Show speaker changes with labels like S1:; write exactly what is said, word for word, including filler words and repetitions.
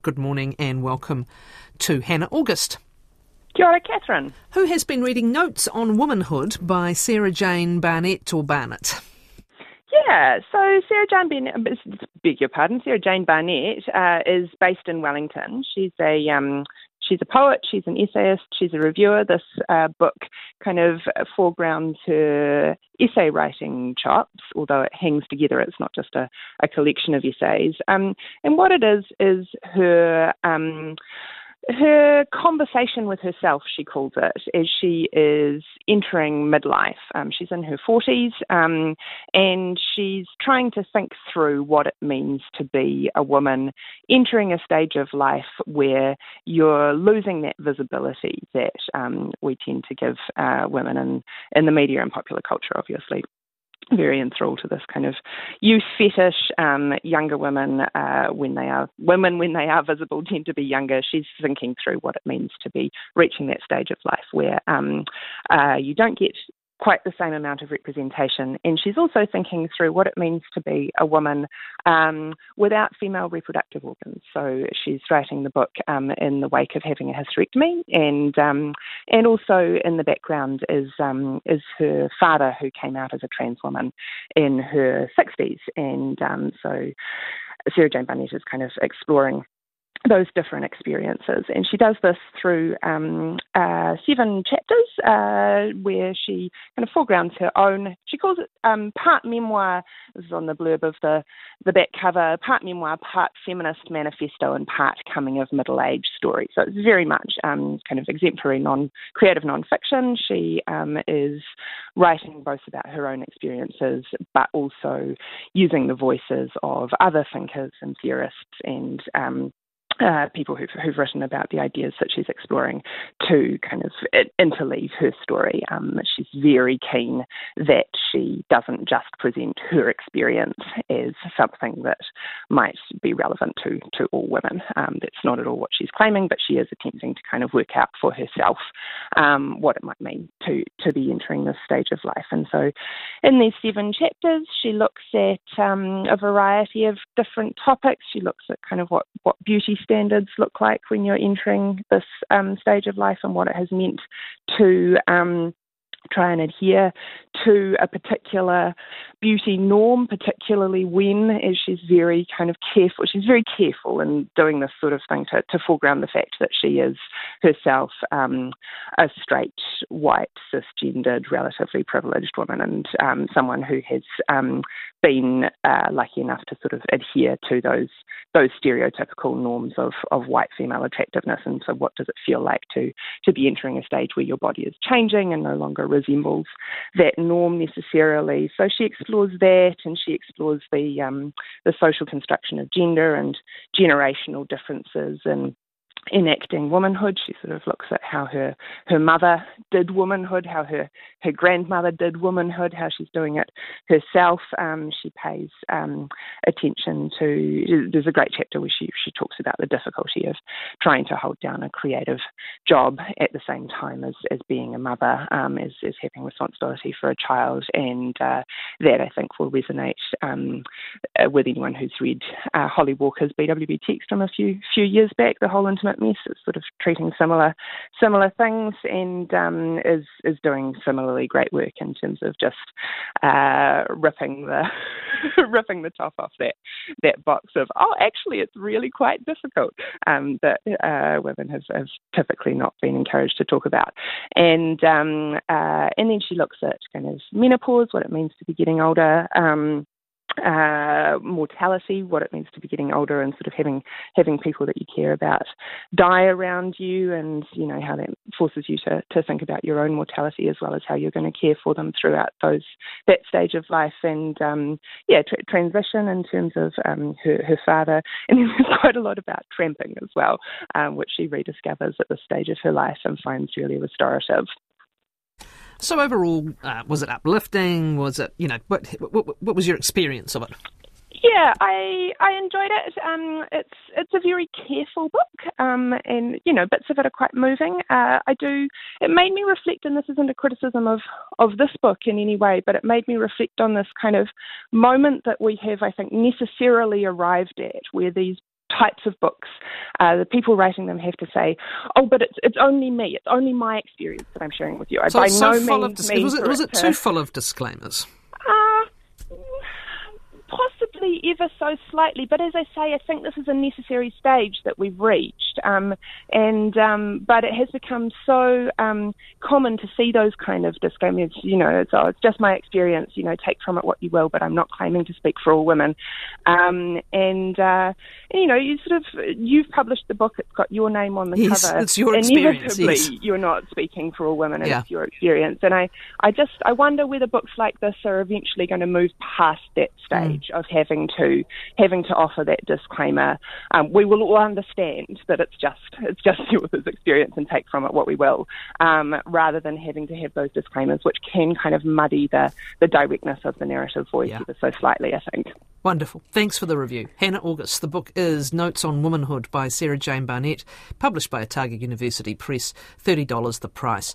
S1: Good morning and welcome to Hannah August.
S2: Kia ora, Catherine.
S1: Who has been reading Notes on Womanhood by Sarah Jane Barnett or Barnett?
S2: Yeah, so Sarah Jane Barnett, beg your pardon, Sarah Jane Barnett uh, is based in Wellington. She's a um, she's a poet, she's an essayist, she's a reviewer. This uh, book kind of foregrounds her essay writing chops, although it hangs together. It's not just a, a collection of essays. Um, and what it is is her um, her conversation with herself, she calls it, as she is entering midlife. Um, she's in her forties, um, and she's trying to think through what it means to be a woman entering a stage of life where you're losing that visibility that um, we tend to give uh, women in, in the media and popular culture, obviously. Very enthralled to this kind of youth fetish. Um, younger women, uh, when they are women, when they are visible, tend to be younger. She's thinking through what it means to be reaching that stage of life where um, uh, you don't get quite the same amount of representation. And she's also thinking through what it means to be a woman um, without female reproductive organs. So she's writing the book um, in the wake of having a hysterectomy, and um, and also in the background is um, is her father, who came out as a trans woman in her sixties. And um, so Sarah Jane Barnett is kind of exploring those different experiences. And she does this through um, uh, seven chapters uh, where she kind of foregrounds her own, she calls it um, part memoir, this is on the blurb of the, the back cover, part memoir, part feminist manifesto, and part coming of middle-age story. So it's very much um, kind of exemplary non creative non-fiction. She um, is writing both about her own experiences, but also using the voices of other thinkers and theorists and um, Uh, people who've, who've written about the ideas that she's exploring to kind of interleave her story. Um, she's very keen that she doesn't just present her experience as something that might be relevant to, to all women. Um, that's not at all what she's claiming, but she is attempting to kind of work out for herself um, what it might mean to, to be entering this stage of life. And so in these seven chapters, she looks at um, a variety of different topics. She looks at kind of what, what beauty standards look like when you're entering this um, stage of life and what it has meant to um, try and adhere to a particular beauty norm, particularly when, as she's very kind of careful, she's very careful in doing this sort of thing to, to foreground the fact that she is herself um, a straight, white, cisgendered, relatively privileged woman, and um, someone who has um, been uh, lucky enough to sort of adhere to those those stereotypical norms of, of white female attractiveness. And so what does it feel like to, to be entering a stage where your body is changing and no longer resembles that norm necessarily? So she explores that, and she explores the um, the social construction of gender and generational differences and enacting womanhood. She sort of looks at how her, her mother did womanhood, how her, her grandmother did womanhood, how she's doing it herself. Um, she pays um, attention to, there's a great chapter where she, she talks about the difficulty of trying to hold down a creative job at the same time as, as being a mother, um, as, as having responsibility for a child. And uh, that, I think, will resonate um, with anyone who's read uh, Holly Walker's B W B text from a few few years back, The Whole Intimate Mess. Is sort of treating similar similar things, and um, is is doing similarly great work in terms of just uh, ripping the ripping the top off that that box of, oh, actually it's really quite difficult, um, that uh, women have, have typically not been encouraged to talk about. And um, uh, and then she looks at kind of menopause, what it means to be getting older. Um, uh, mortality, what it means to be getting older, and sort of having having people that you care about die around you, and you know how that forces you to, to think about your own mortality as well as how you're going to care for them throughout those that stage of life. And um, yeah, tra- transition in terms of um, her, her father, and then there's quite a lot about tramping as well, um, which she rediscovers at this stage of her life and finds really restorative.
S1: So overall, uh, was it uplifting? Was it, you know, what, what what was your experience of it?
S2: Yeah, I I enjoyed it. Um, it's it's a very careful book, um, and you know bits of it are quite moving. Uh, I do. It made me reflect, and this isn't a criticism of of this book in any way, but it made me reflect on this kind of moment that we have, I think, necessarily arrived at, where these types of books, uh, the people writing them have to say, "Oh, but it's it's only me. It's only my experience that I'm sharing with you." I
S1: So,
S2: by
S1: so
S2: no
S1: full
S2: means
S1: of dis-
S2: mean
S1: was it
S2: for
S1: was it
S2: to-
S1: too full of disclaimers?
S2: Uh, possibly ever so slightly, but as I say, I think this is a necessary stage that we've reached, um, and um, but it has become so um, common to see those kind of disclaimers. You know, it's, oh, it's just my experience. You know, take from it what you will, but I'm not claiming to speak for all women. Um, and uh, you know, you sort of you've published the book; it's got your name on the
S1: Yes,
S2: cover.
S1: it's your experience.
S2: Inevitably,
S1: Yes.
S2: you're not speaking for all women, and
S1: Yeah.
S2: it's your experience. And I, I just I wonder whether books like this are eventually going to move past that stage.
S1: Mm.
S2: Of having to having to offer that disclaimer. Um, we will all understand that it's just it's just the author's experience and take from it what we will, um, rather than having to have those disclaimers, which can kind of muddy the, the directness of the narrative voice
S1: Yeah.
S2: ever so slightly, I think.
S1: Wonderful. Thanks for the review. Hannah August. The book is Notes on Womanhood by Sarah Jane Barnett, published by Otago University Press, thirty dollars the price.